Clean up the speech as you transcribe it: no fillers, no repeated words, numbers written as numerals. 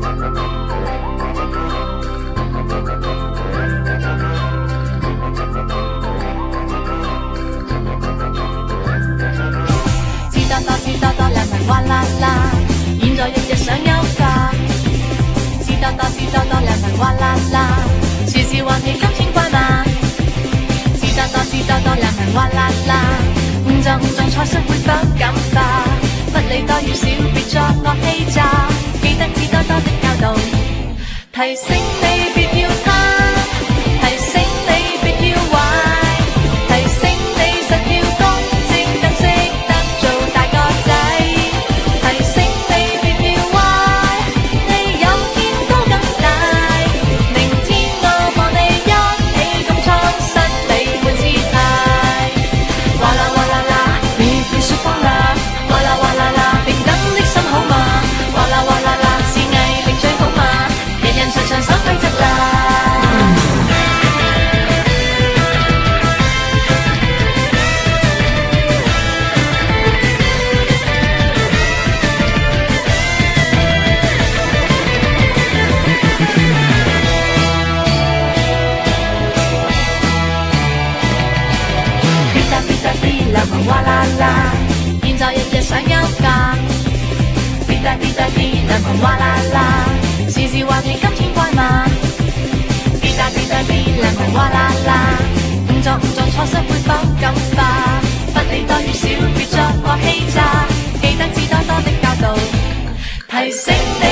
知多多兩文嘩啦啦，現在日日想休假。知多多兩文嘩啦啦，時時還未金錢怪嘛。知多多兩文嘩啦啦，誤撞錯失會否感化？不理多與少，別作惡欺詐。記得知多多的教導，提醒你別要貪，提醒你別要壞，提醒你實要公正更識得做大個仔，提醒你別要歪，你有天都更大。明天我望你一起共創新美滿姿態。嘩啦嘩啦啦，別說謊啦，嘩啦嘩啦啦，平等的心好嘛，嘩啦嘩啦啦，是毅力最好嘛，人人常常守規則啦。兩文嘩啦啦，現在日日想休假。別兩文嘩啦啦，時時話你金錢怪嘛。別兩文嘩啦啦，誤撞錯失會否感化？不理多與少，別作惡欺詐。記得知多多的教導，提醒你。